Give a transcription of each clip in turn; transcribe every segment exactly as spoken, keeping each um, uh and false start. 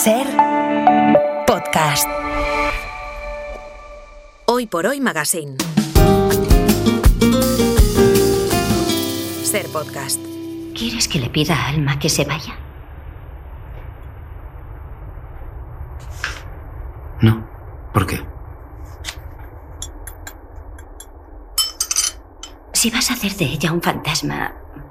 Ser Podcast. Hoy por Hoy Magazine. Ser Podcast. ¿Quieres que le pida a Alma que se vaya? No. ¿Por qué? Si vas a hacer de ella un fantasma,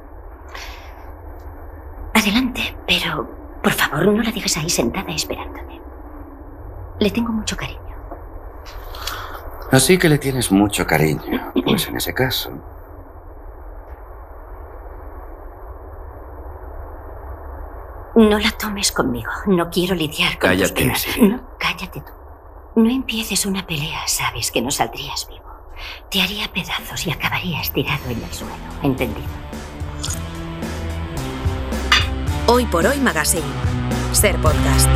adelante, pero por favor no la dejes ahí sentada esperándome. Le tengo mucho cariño. Así que le tienes mucho cariño. Pues en ese caso... No la tomes conmigo. No quiero lidiar con tus Cállate, penas. sí. No, cállate tú. No empieces una pelea, sabes que no saldrías vivo. Te haría pedazos y acabarías tirado en el suelo. ¿Entendido? Hoy por Hoy Magazine. Ser Podcast.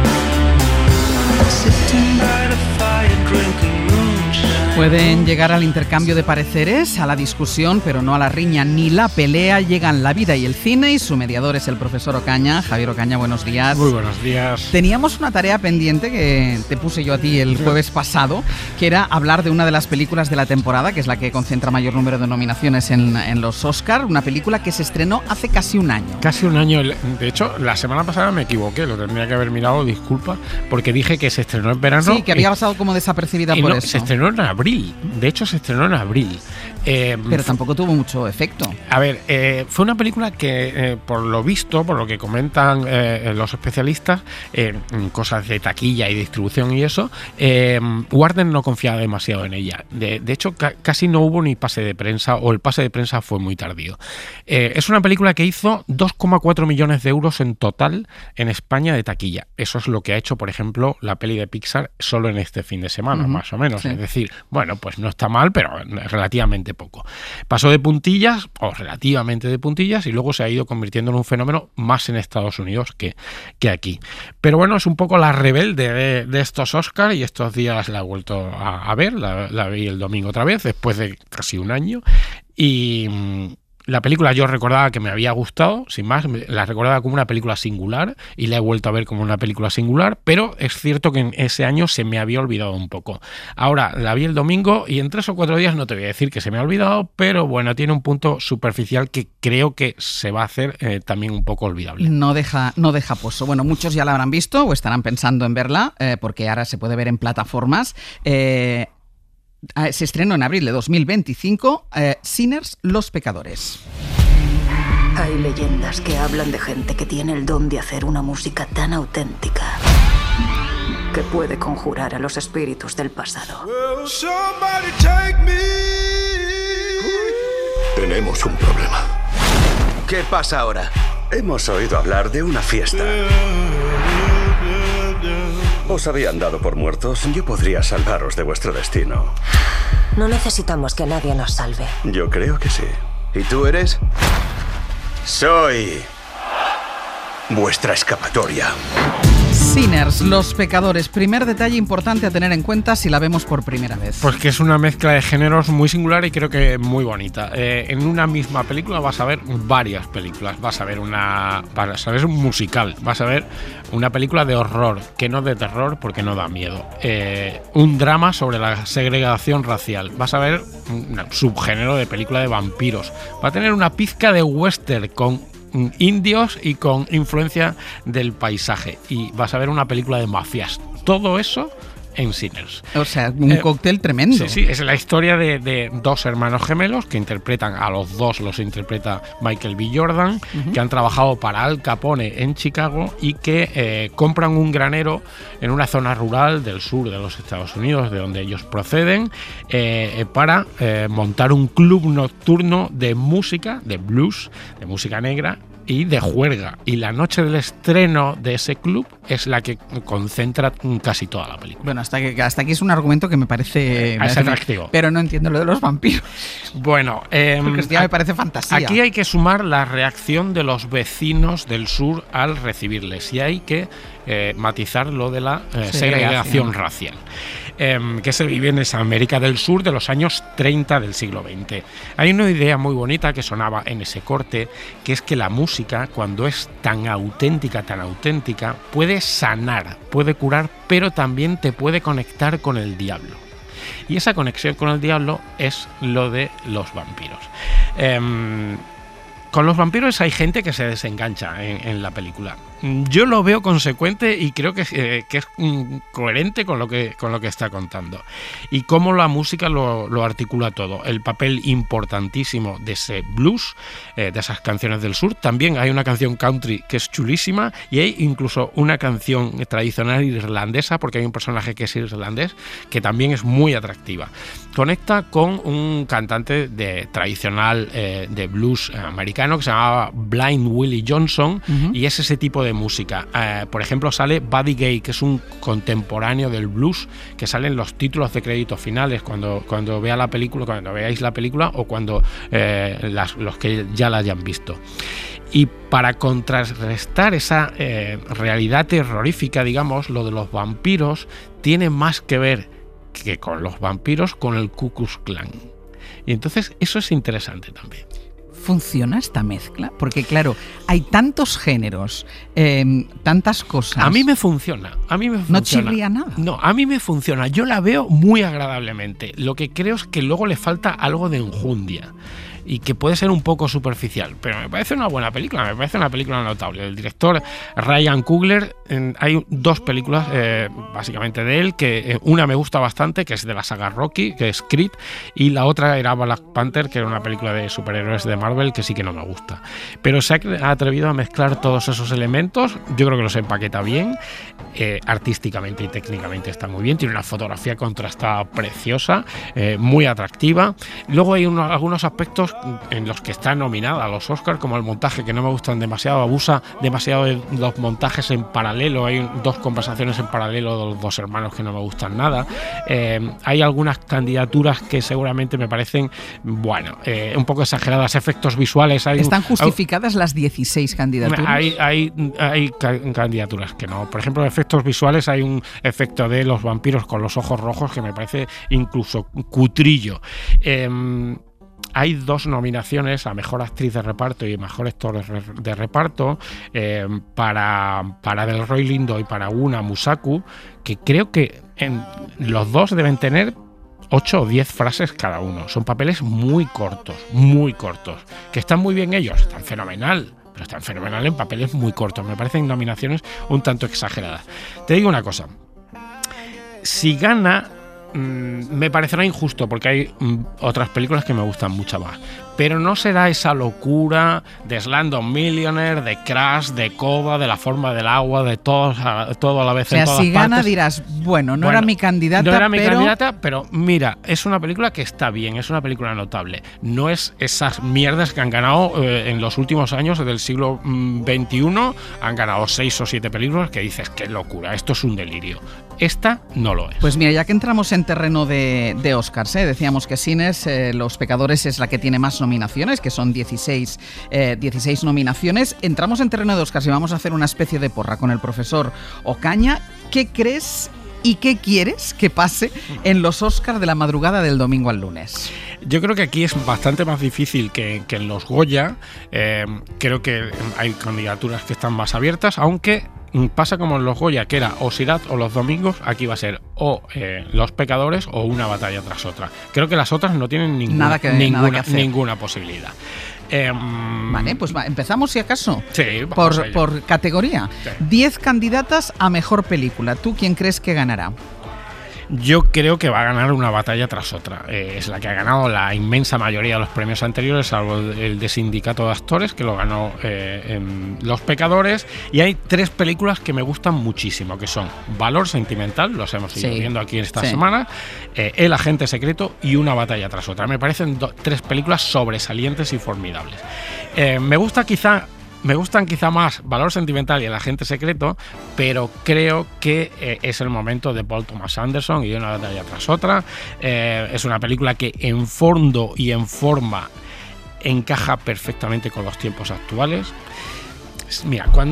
Pueden llegar al intercambio de pareceres, a la discusión, pero no a la riña ni la pelea. Llegan la vida y el cine y su mediador es el profesor Ocaña. Javier Ocaña, buenos días. Muy buenos días. Teníamos una tarea pendiente que te puse yo a ti el jueves pasado, que era hablar de una de las películas de la temporada, que es la que concentra mayor número de nominaciones en, en los Oscar, una película que se estrenó hace casi un año. Casi un año. De hecho, la semana pasada me equivoqué, lo tendría que haber mirado, disculpa, porque dije que se estrenó en verano. Sí, que había pasado como desapercibida y por no, eso. Se estrenó en abril. De hecho, se estrenó en abril. Eh, Pero tampoco tuvo mucho efecto. A ver, eh, fue una película que, eh, por lo visto, por lo que comentan eh, los especialistas, eh, cosas de taquilla y distribución y eso, eh, Warner no confiaba demasiado en ella. De, de hecho, ca- casi no hubo ni pase de prensa, o el pase de prensa fue muy tardío. Eh, es una película que hizo dos coma cuatro millones de euros en total en España de taquilla. Eso es lo que ha hecho, por ejemplo, la peli de Pixar solo en este fin de semana, uh-huh. más o menos. Sí. Es decir, bueno, pues no está mal, pero relativamente poco. Pasó de puntillas, o relativamente de puntillas, y luego se ha ido convirtiendo en un fenómeno más en Estados Unidos que, que aquí. Pero bueno, es un poco la rebelde de, de estos Oscars, y estos días la he vuelto a, a ver, la, la vi el domingo otra vez, después de casi un año, y... La película yo recordaba que me había gustado, sin más, la recordaba como una película singular y la he vuelto a ver como una película singular, pero es cierto que en ese año se me había olvidado un poco. Ahora la vi el domingo y en tres o cuatro días no te voy a decir que se me ha olvidado, pero bueno, tiene un punto superficial que creo que se va a hacer eh, también un poco olvidable. No deja, no deja pozo. Bueno, muchos ya la habrán visto o estarán pensando en verla, eh, porque ahora se puede ver en plataformas. Eh, Se estrenó en abril de dos mil veinticinco, eh, Sinners, Los Pecadores. Hay leyendas que hablan de gente que tiene el don de hacer una música tan auténtica que puede conjurar a los espíritus del pasado. Tenemos un problema. ¿Qué pasa ahora? Hemos oído hablar de una fiesta. ¿Os habían dado por muertos? Yo podría salvaros de vuestro destino. No necesitamos que nadie nos salve. Yo creo que sí. ¿Y tú eres? Soy vuestra escapatoria. Sinners, Los Pecadores. Primer detalle importante a tener en cuenta si la vemos por primera vez. Pues que es una mezcla de géneros muy singular y creo que muy bonita. Eh, en una misma película vas a ver varias películas. Vas a ver una, vas a ver un musical, vas a ver una película de horror, que no de terror porque no da miedo. Eh, un drama sobre la segregación racial. Vas a ver un subgénero de película de vampiros. Va a tener una pizca de western con indios y con influencia del paisaje, y vas a ver una película de mafias. Todo eso en Sinners. O sea, un eh, cóctel tremendo. Sí, sí, es la historia de, de dos hermanos gemelos que interpretan, a los dos los interpreta Michael B. Jordan, uh-huh. que han trabajado para Al Capone en Chicago y que eh, compran un granero en una zona rural del sur de los Estados Unidos, de donde ellos proceden, eh, para eh, montar un club nocturno de música, de blues, de música negra y de juerga. Y la noche del estreno de ese club es la que concentra casi toda la película. Bueno, hasta, que, hasta aquí es un argumento que me parece... Eh, me es parece atractivo. Pero no entiendo lo de los vampiros. Bueno, eh, porque ya me parece fantasía. Aquí hay que sumar la reacción de los vecinos del sur al recibirles. Y hay que eh, matizar lo de la eh, Segregación. segregación racial. Eh, que se vive en esa América del Sur de los años treinta del siglo veinte. Hay una idea muy bonita que sonaba en ese corte, que es que la música, cuando es tan auténtica, tan auténtica, puede sanar, puede curar, pero también te puede conectar con el diablo. Y esa conexión con el diablo es lo de los vampiros. Eh, Con los vampiros hay gente que se desengancha en, en la película. Yo lo veo consecuente y creo que, eh, que es mm, coherente con lo que, con lo que está contando. Y cómo la música lo, lo articula todo. El papel importantísimo de ese blues, eh, de esas canciones del sur. También hay una canción country que es chulísima y hay incluso una canción tradicional irlandesa, porque hay un personaje que es irlandés, que también es muy atractiva. Conecta con un cantante de, tradicional eh, de blues americano que se llamaba Blind Willie Johnson, uh-huh. y es ese tipo de música. Eh, por ejemplo, sale Buddy Gay, que es un contemporáneo del blues, que sale en los títulos de créditos finales cuando, cuando vea la película, cuando veáis la película o cuando eh, las, los que ya la hayan visto. Y para contrarrestar esa eh, realidad terrorífica, digamos, lo de los vampiros tiene más que ver que con los vampiros, con el Ku Klux Klan. Y entonces eso es interesante también. ¿Funciona esta mezcla? Porque claro, hay tantos géneros, eh, tantas cosas. A mí me funciona, a mí me funciona. ¿No chirría nada? No, a mí me funciona, yo la veo muy agradablemente. Lo que creo es que luego le falta algo de enjundia y que puede ser un poco superficial, pero me parece una buena película, me parece una película notable. El director Ryan Coogler, eh, hay dos películas eh, básicamente de él, que eh, una me gusta bastante, que es de la saga Rocky, que es Creed, y la otra era Black Panther, que era una película de superhéroes de Marvel, que sí que no me gusta. Pero se ha atrevido a mezclar todos esos elementos, yo creo que los empaqueta bien, eh, artísticamente y técnicamente está muy bien, tiene una fotografía contrastada preciosa, eh, muy atractiva. Luego hay unos, algunos aspectos en los que está nominada a los Oscars, como el montaje, que no me gustan demasiado, abusa demasiado de los montajes en paralelo, hay dos conversaciones en paralelo de los dos hermanos que no me gustan nada. Eh, hay algunas candidaturas que seguramente me parecen, bueno, eh, un poco exageradas, efectos visuales. Hay ¿Están un, justificadas hay, las dieciséis candidaturas? Hay, hay, hay candidaturas que no. Por ejemplo, efectos visuales, hay un efecto de los vampiros con los ojos rojos que me parece incluso cutrillo. Eh, Hay dos nominaciones a Mejor Actriz de Reparto y Mejor Actor de Reparto eh, para, para Delroy Lindo y para Una Musaku, que creo que en, los dos deben tener ocho o diez frases cada uno. Son papeles muy cortos, muy cortos. Que están muy bien ellos, están fenomenal, pero están fenomenal en papeles muy cortos. Me parecen nominaciones un tanto exageradas. Te digo una cosa, si gana, me parecerá injusto porque hay mm, otras películas que me gustan mucho más, pero no será esa locura de Slumdog Millionaire, de Crash, de Coda, de La Forma del Agua, de todo, todo a la vez. O sea, en todas si gana partes. dirás, bueno, no bueno, era mi candidata, no era mi pero... candidata, pero mira, es una película que está bien, es una película notable. No es esas mierdas que han ganado eh, en los últimos años del siglo veintiuno, han ganado seis o siete películas que dices, qué locura, esto es un delirio. Esta no lo es. Pues mira, ya que entramos en terreno de, de Oscars, ¿eh? decíamos que Sinners, eh, Los Pecadores es la que tiene más nominaciones, que son dieciséis, eh, dieciséis nominaciones. Entramos en terreno de Oscars y vamos a hacer una especie de porra con el profesor Ocaña. ¿Qué crees y qué quieres que pase en los Oscars de la madrugada del domingo al lunes? Yo creo que aquí es bastante más difícil que, que en los Goya. Eh, creo que hay candidaturas que están más abiertas, aunque pasa como en los Goya, que era o Sirat o Los Domingos. Aquí va a ser o eh, Los Pecadores o Una Batalla tras otra. Creo que las otras no tienen ninguna, nada que, ninguna, nada que hacer. ninguna posibilidad. Eh, vale, pues va, empezamos si acaso. Sí, por, por categoría. Sí. diez candidatas a mejor película. ¿Tú quién crees que ganará? Yo creo que va a ganar Una Batalla tras otra. Eh, es la que ha ganado la inmensa mayoría de los premios anteriores, salvo el de Sindicato de Actores, que lo ganó eh, en Los Pecadores. Y hay tres películas que me gustan muchísimo, que son Valor Sentimental, los hemos ido sí. viendo aquí esta sí. semana, eh, El Agente Secreto y Una Batalla tras otra. Me parecen do- tres películas sobresalientes y formidables. Eh, me gusta quizá... Me gustan quizá más Valor Sentimental y El Agente Secreto, pero creo que eh, es el momento de Paul Thomas Anderson y Una Batalla tras otra. Eh, es una película que en fondo y en forma encaja perfectamente con los tiempos actuales. Mira, cuando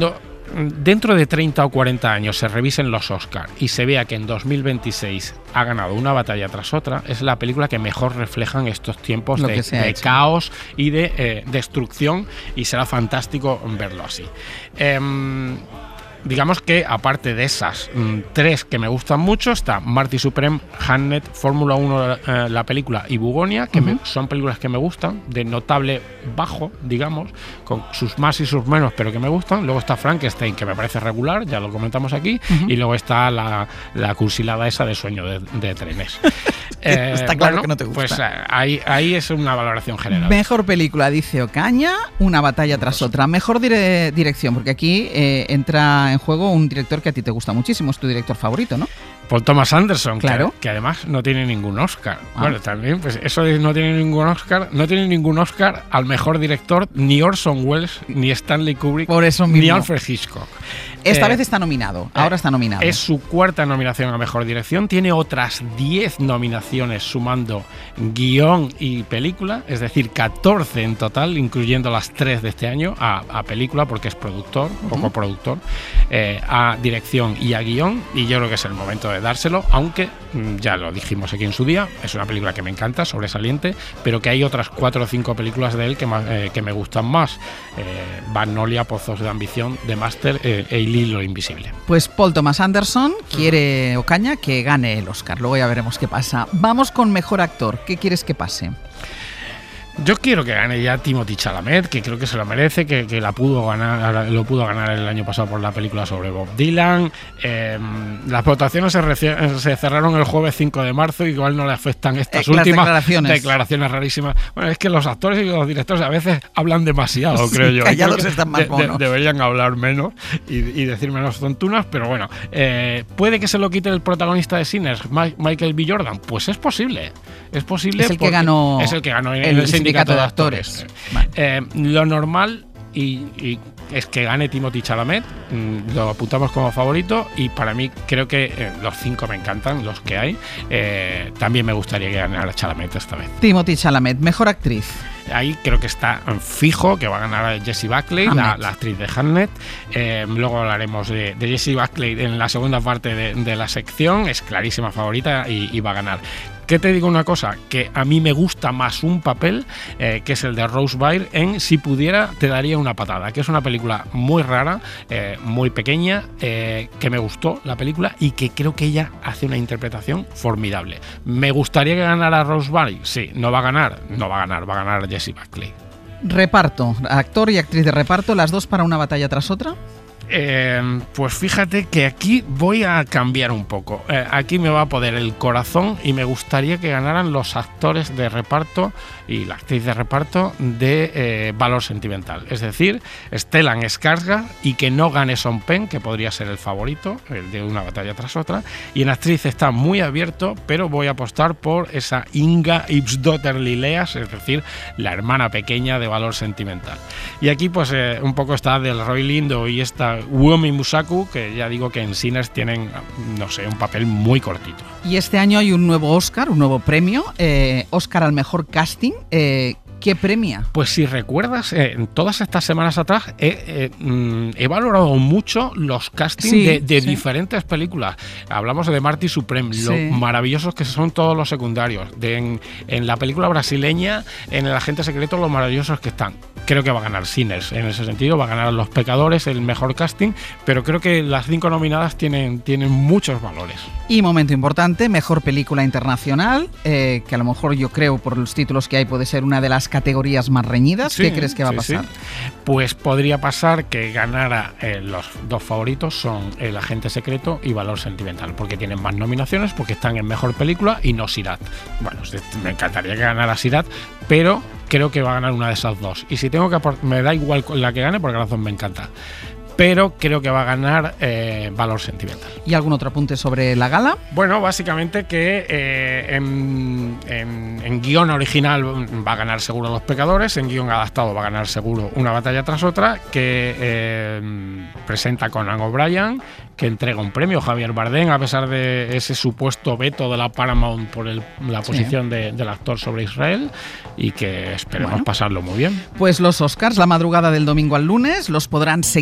dentro de treinta o cuarenta años se revisen los Oscars y se vea que en dos mil veintiséis ha ganado una batalla tras otra, es la película que mejor reflejan estos tiempos de, de caos y de eh, destrucción, y será fantástico verlo así. Eh, Digamos que aparte de esas mmm, tres que me gustan mucho, está Marty Supreme, Hamnet, Fórmula uno, eh, la película, y Bugonia, que uh-huh. me, son películas que me gustan, de notable bajo, digamos, con sus más y sus menos, pero que me gustan. Luego está Frankenstein, que me parece regular, ya lo comentamos aquí, uh-huh. y luego está la, la cursilada esa de Sueño de, de trenes. eh, está claro bueno, que no te gusta. Pues eh, ahí, ahí es una valoración general. Mejor película, dice Ocaña, una batalla tras pues, otra. Mejor dire- dirección, porque aquí eh, entra en juego un director que a ti te gusta muchísimo, es tu director favorito, ¿no? Paul Thomas Anderson, claro. que, que además no tiene ningún Oscar. Ah. Bueno, también, pues eso de no tiene ningún Oscar, no tiene ningún Oscar al mejor director ni Orson Welles, ni Stanley Kubrick, Por eso mismo. ni Alfred Hitchcock. Esta eh, vez está nominado, ahora eh, está nominado. Es su cuarta nominación a mejor dirección, tiene otras diez nominaciones sumando guión y película, es decir, catorce en total, incluyendo las tres de este año a, a película, porque es productor, uh-huh. o coproductor, eh, a dirección y a guión, y yo creo que es el momento de dárselo, aunque ya lo dijimos aquí en su día, es una película que me encanta, sobresaliente, pero que hay otras cuatro o cinco películas de él que, más, eh, que me gustan más. eh, Magnolia, Pozos de Ambición, The Master eh, e El Hilo Invisible. Pues Paul Thomas Anderson quiere, Ocaña, que gane el Oscar, luego ya veremos qué pasa. Vamos con mejor actor, ¿qué quieres que pase? Yo quiero que gane ya Timothée Chalamet, que creo que se lo merece, que, que la pudo ganar, lo pudo ganar el año pasado por la película sobre Bob Dylan. Eh, las votaciones se, reci- se cerraron el jueves cinco de marzo, igual no le afectan estas eh, últimas declaraciones. declaraciones rarísimas. Bueno, es que los actores y los directores a veces hablan demasiado, sí, creo yo. Callados creo están más monos. De, de, deberían hablar menos y, y decir menos tontunas, pero bueno, eh, ¿puede que se lo quite el protagonista de Sinners, Mike, Michael B. Jordan? Pues es posible. Es posible. Es el que ganó. Es el que ganó en el, el sindicato de actores. actores. Vale. Eh, lo normal y, y es que gane Timothée Chalamet, mm, lo apuntamos como favorito, y para mí creo que eh, los cinco me encantan, los que hay. Eh, también me gustaría que ganara Chalamet esta vez. Timothée Chalamet, mejor actriz. Ahí creo que está fijo que va a ganar Jessie Buckley, la, la actriz de Hamnet. Eh, luego hablaremos de, de Jessie Buckley en la segunda parte de, de la sección. Es clarísima favorita y, y va a ganar. ¿Qué te digo una cosa? Que a mí me gusta más un papel, eh, que es el de Rose Byrne en Si pudiera te daría una patada, que es una película muy rara, eh, muy pequeña, eh, que me gustó la película y que creo que ella hace una interpretación formidable. ¿Me gustaría que ganara Rose Byrne? Sí. ¿No va a ganar? No va a ganar, va a ganar Jessie Buckley. Reparto, actor y actriz de reparto, las dos para una batalla tras otra. Eh, pues fíjate que aquí voy a cambiar un poco. Eh, aquí me va a poner el corazón y me gustaría que ganaran los actores de reparto y la actriz de reparto de eh, valor sentimental. Es decir, Stellan Skarsgård, y que no gane Sean Penn, que podría ser el favorito, el de una batalla tras otra. Y en actriz está muy abierto, pero voy a apostar por esa Inga Ibsdotter Lileas, es decir, la hermana pequeña de valor sentimental. Y aquí pues eh, un poco está del Roy Lindo y esta Uomi Musaku, que ya digo que en Sinners tienen, no sé, un papel muy cortito. Y este año hay un nuevo Oscar, un nuevo premio, eh, Oscar al mejor casting. Eh, ¿Qué premia? Pues si recuerdas, eh, en todas estas semanas atrás he, eh, he valorado mucho los castings sí, de, de sí. diferentes películas. Hablamos de Marty Supreme, sí. lo maravillosos que son todos los secundarios. De en, en la película brasileña, en El Agente Secreto, lo maravillosos que están. Creo que va a ganar Sinners, en ese sentido, va a ganar Los Pecadores, el mejor casting, pero creo que las cinco nominadas tienen, tienen muchos valores. Y momento importante, mejor película internacional, eh, que a lo mejor yo creo por los títulos que hay puede ser una de las categorías más reñidas. Sí, ¿qué crees que va sí, a pasar? Sí. Pues podría pasar que ganara, eh, los dos favoritos son El Agente Secreto y Valor Sentimental, porque tienen más nominaciones, porque están en mejor película, y no Sirat. Bueno, me encantaría que ganara Sirat, pero creo que va a ganar una de esas dos. Y si tengo que aportar, me da igual la que gane, porque la razón me encanta. Pero creo que va a ganar eh, Valor Sentimental. ¿Y algún otro apunte sobre la gala? Bueno, básicamente que eh, en, en, en guión original va a ganar seguro Los Pecadores, en guión adaptado va a ganar seguro Una batalla tras otra, que eh, presenta Conan O'Brien, que entrega un premio Javier Bardem, a pesar de ese supuesto veto de la Paramount por el, la posición sí. de, del actor sobre Israel, y que esperemos bueno. pasarlo muy bien. Pues los Oscars, la madrugada del domingo al lunes, los podrán seguir aquí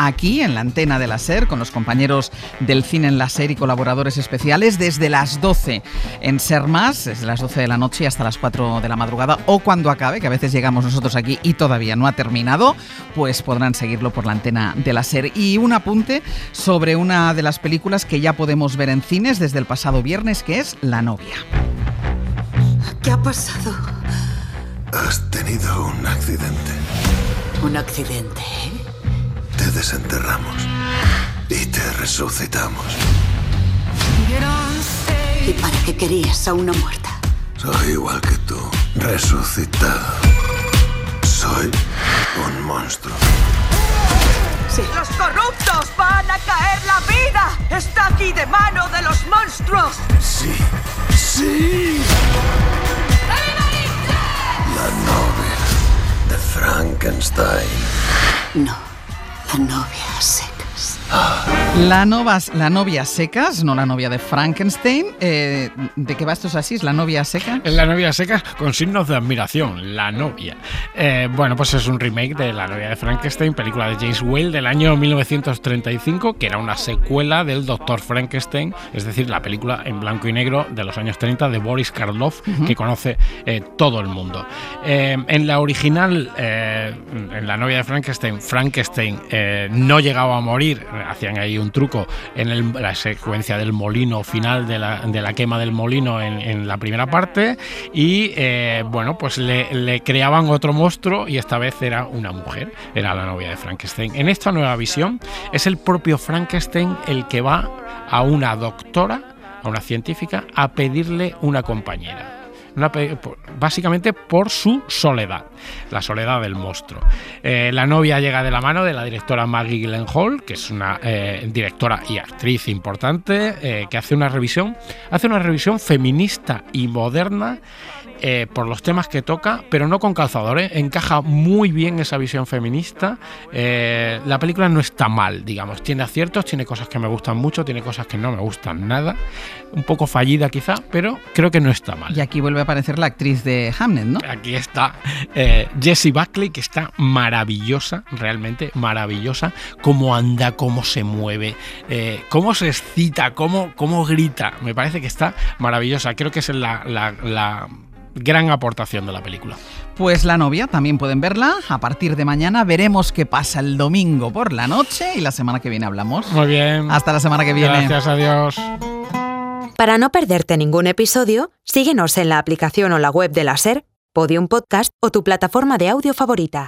aquí en la antena de la SER con los compañeros del Cine en la SER y colaboradores especiales desde las doce en SER Más, desde las doce de la noche hasta las cuatro de la madrugada o cuando acabe, que a veces llegamos nosotros aquí y todavía no ha terminado, pues podrán seguirlo por la antena de la SER. Y un apunte sobre una de las películas que ya podemos ver en cines desde el pasado viernes, que es La novia. ¿Qué ha pasado? Has tenido un accidente. ¿Un accidente? Te desenterramos y te resucitamos. ¿Y para qué querías a una muerta? Soy igual que tú, resucitado. Soy un monstruo. Sí. ¡Los corruptos van a caer! ¡La vida está aquí de mano de los monstruos! Sí, sí. La novia de Frankenstein. No, la novia a secas. La, novas, la novia secas, no la novia de Frankenstein. Eh, ¿De qué va esto? ¿Es así? ¿Es la novia seca? Es la novia seca con signos de admiración, La novia. Eh, bueno, pues es un remake de La novia de Frankenstein, película de James Whale del año mil novecientos treinta y cinco, que era una secuela del Doctor Frankenstein, es decir, la película en blanco y negro de los años treinta de Boris Karloff, uh-huh. que conoce eh, todo el mundo. Eh, en la original, eh, en La novia de Frankenstein, Frankenstein eh, no llegaba a morir. Hacían ahí un truco en el, la secuencia del molino final, de la, de la quema del molino en, en la primera parte, y eh, bueno, pues le, le creaban otro monstruo y esta vez era una mujer, era la novia de Frankenstein. En esta nueva visión es el propio Frankenstein el que va a una doctora, a una científica, a pedirle una compañera. Una, básicamente por su soledad, la soledad del monstruo. Eh, la novia llega de la mano de la directora Maggie Gyllenhaal, que es una eh, directora y actriz importante, eh, que hace una revisión, hace una revisión feminista y moderna eh, por los temas que toca, pero no con calzador, ¿eh? Encaja muy bien esa visión feminista. Eh, la película no está mal, digamos, tiene aciertos, tiene cosas que me gustan mucho, tiene cosas que no me gustan nada, un poco fallida quizá, pero creo que no está mal. Y aquí vuelve a aparecer la actriz de Hamlet, ¿no? Aquí está eh, Jessie Buckley, que está maravillosa, realmente maravillosa, cómo anda, cómo se mueve, eh, cómo se excita, cómo, cómo grita, me parece que está maravillosa, creo que es la, la, la gran aportación de la película. Pues La novia también pueden verla a partir de mañana. Veremos qué pasa el domingo por la noche y la semana que viene hablamos. Muy bien. Hasta la semana que viene. Gracias, adiós. Para no perderte ningún episodio, síguenos en la aplicación o la web de la SER, Podium Podcast o tu plataforma de audio favorita.